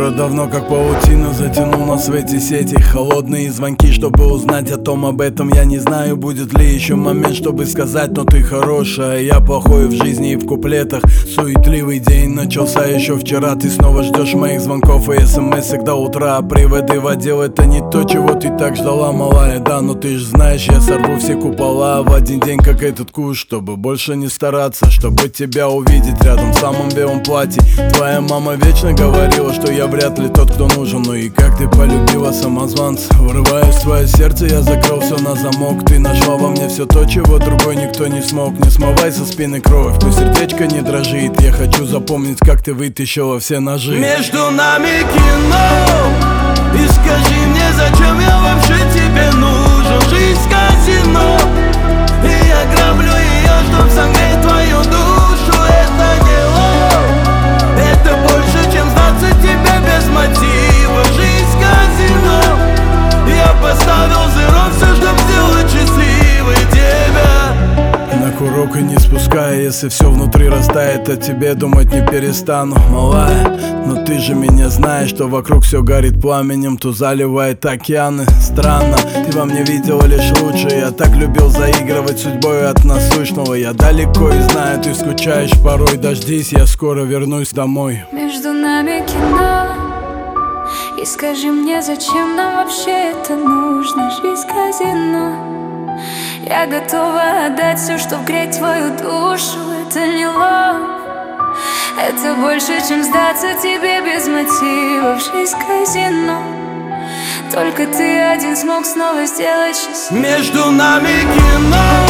Уже давно как паутина затянул нас в эти сети. Холодные звонки, чтобы узнать о том, об этом. Я не знаю, будет ли еще момент, чтобы сказать: но ты хорошая, я плохой в жизни и в куплетах. Суетливый день начался еще вчера. Ты снова ждешь моих звонков и смс-ок до утра. Приводы в отдел — это не то, чего ты так ждала, малая. Да, но ты ж знаешь, я сорву все купола в один день, как этот куш, чтобы больше не стараться, чтобы тебя увидеть рядом в самом белом платье. Твоя мама вечно говорила, что я вряд ли тот, кто нужен. Ну и как ты полюбила самозванца. Врываюсь в твое сердце, я закрыл все на замок. Ты нашла во мне все то, чего другой никто не смог. Не смывай со спины кровь, пусть сердечко не дрожит. Я хочу запомнить, как ты вытащила все ножи. Между нами кино, и скажи мне, зачем я вообще тебе нужен? Жизнь казино, и я граблю ее, чтоб согреть твою душу. Это не ложь, это больше, чем сдаться тебе без мотива. Жизнь казино, я поставил зеро, все, чтоб сделать счастливой тебя. На курок и не спуская, если все внутри растает, о тебе думать не перестану, малая. Но ты же меня знаешь, что вокруг все горит пламенем, то заливает океаны. Странно, ты во мне видела лишь лучшее. Я так любил заигрывать судьбой от насущного. Я далеко и знаю, ты скучаешь порой. Дождись, я скоро вернусь домой. Между нами кино, и скажи мне, зачем нам вообще это нужно? Жизнь казино, я готова отдать все, чтоб греть твою душу. Это не ложь, это больше, чем сдаться тебе без мотивов. Жизнь казино, только ты один смог снова сделать счастливым. Между нами кино,